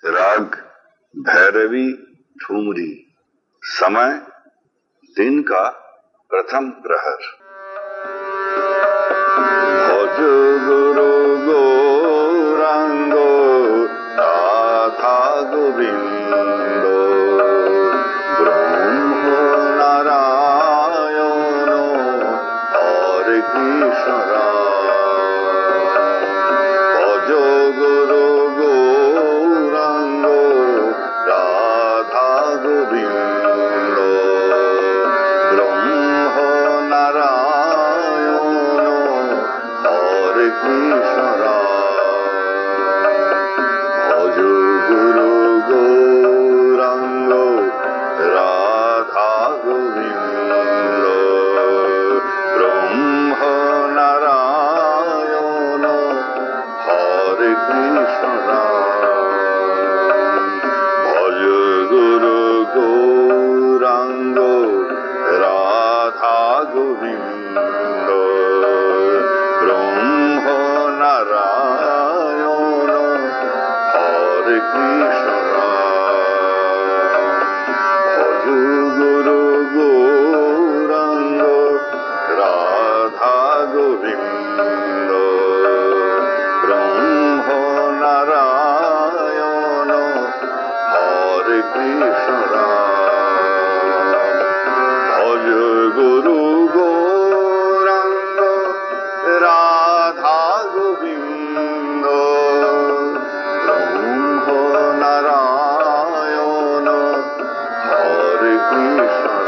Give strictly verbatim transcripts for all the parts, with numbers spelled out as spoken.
राग भैरवी ठुमरी। समय दिन का प्रथम प्रहर। भज गुरु गौरांग राधा गोविंद ब्रह्म नारायण हरे कृष्ण भज गुरु गौरांग राधा गोविंद ब्रह्म नारायण हरे कृष्ण भज गुरु गौरांग राधा गोविंद ब्रह्म नारायण हरे कृष्ण भज गुरु गौरांग राधा गोविंद ब्रह्म नारायण हरे कृष्ण भज गुरु गौरांग राधा गोविंद ब्रह्म नारायण हरे कृष्ण भज गुरु गौरांग राधा गोविंद ब्रह्म नारायण हरे कृष्ण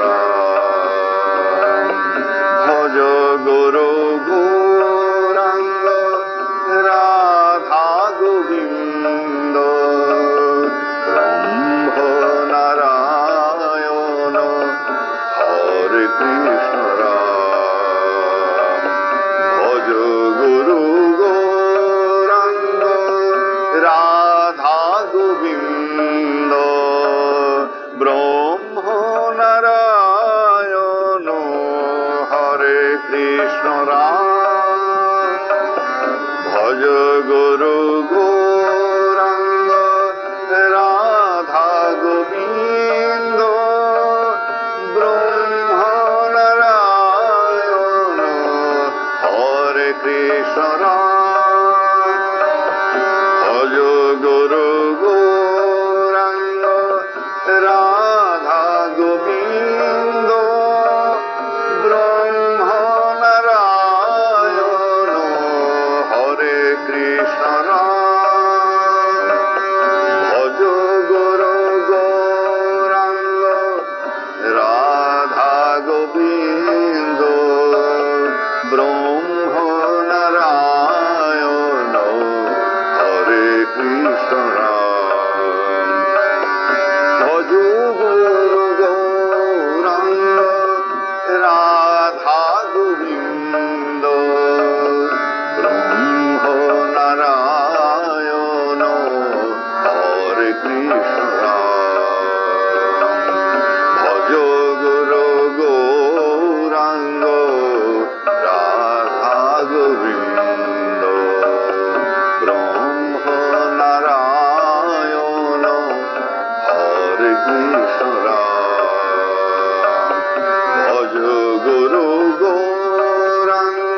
भज गुरु गौरांग राधा गोविंद ब्रह्म नारायण हरे कृष्ण भज गुरु गौरांग राधा गोविंद ब्रह्म नारायण हरे कृष्ण भज गुरु गौरांग राधा गोविंद ब्रह्म नारायण हरे कृष्ण भज गुरु गौरांग राधा गोविंद ब्रह्म नारायण हरे कृष्ण भज गुरु गौरांग राधा गोविंद ब्रह्म नारायण हरे कृष्ण भज गुरु गौरांग राधा गोविंद ब्रह्म नारायण हरे कृष्ण भज गुरु गौरांग राधा गोविंद ब्रह्म नारायण हरे कृष्ण भज गुरु गौरांग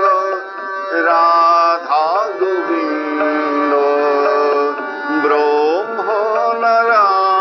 राधा गोविंद ब्रह्म नारायण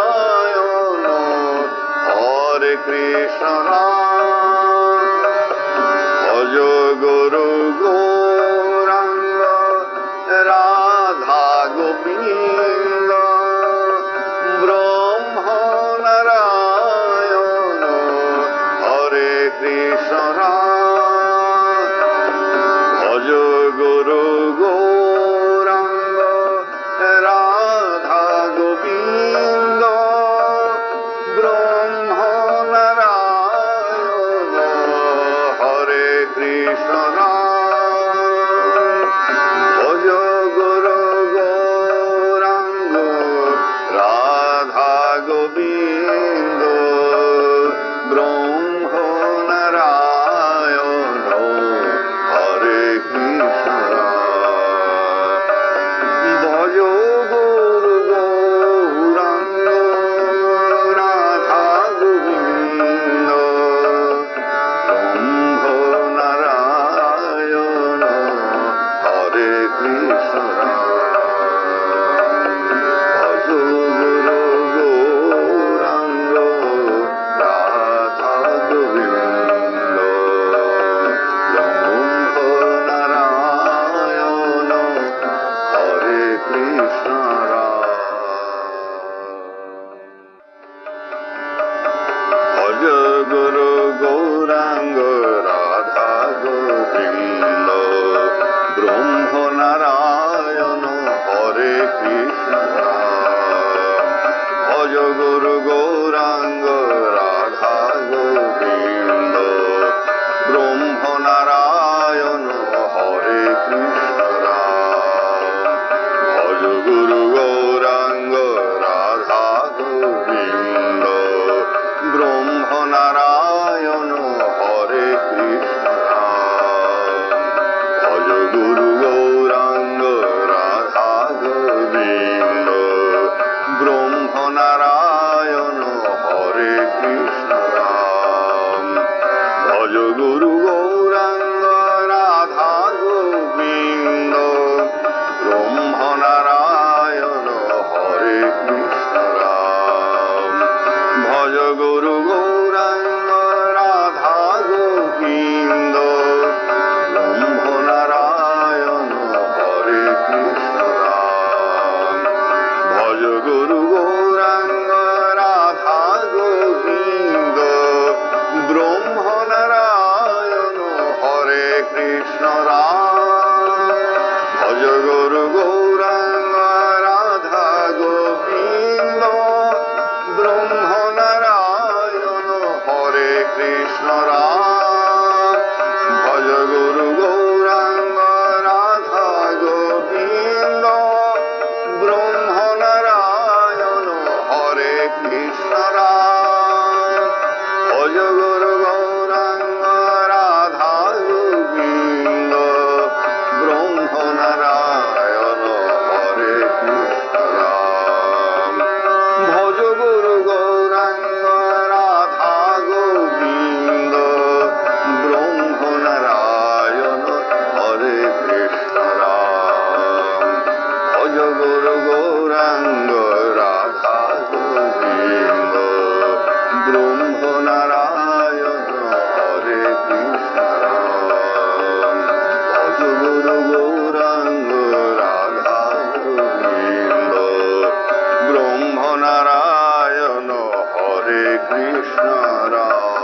গুরু গৌরাঙ্গ রাধা গোবিন্দ ব্রহ্ম নারায়ণ হরে কৃষ্ণ রাম ভজ গুরু গৌরাঙ্গ রাধা গোবিন্দ ব্রহ্ম নারায়ণ হরে কৃষ্ণ রাম ভজ গুরু গৌরাঙ্গ রাধা গোবিন্দ ব্রহ্ম নারায়ণ হরে কৃষ্ণ রাম ভজ গুরু গৌরাঙ্গ রাধা গোবিন্দ ব্রহ্ম নারায়ণ হরে কৃষ্ণ রাম ভজ গুরু গৌরাঙ্গ রাধা গোবিন্দ ব্রহ্ম নারায়ণ হরে কৃষ্ণ রাম ভজ গুরু গৌরাঙ্গ রাধা গোবিন্দ ব্রহ্ম নারায়ণ হরে কৃষ্ণ রাম ভজ গুরু গৌরাঙ্গ রাধা গোবিন্দ ব্রহ্ম নারায়ণ হরে কৃষ্ণ রাম।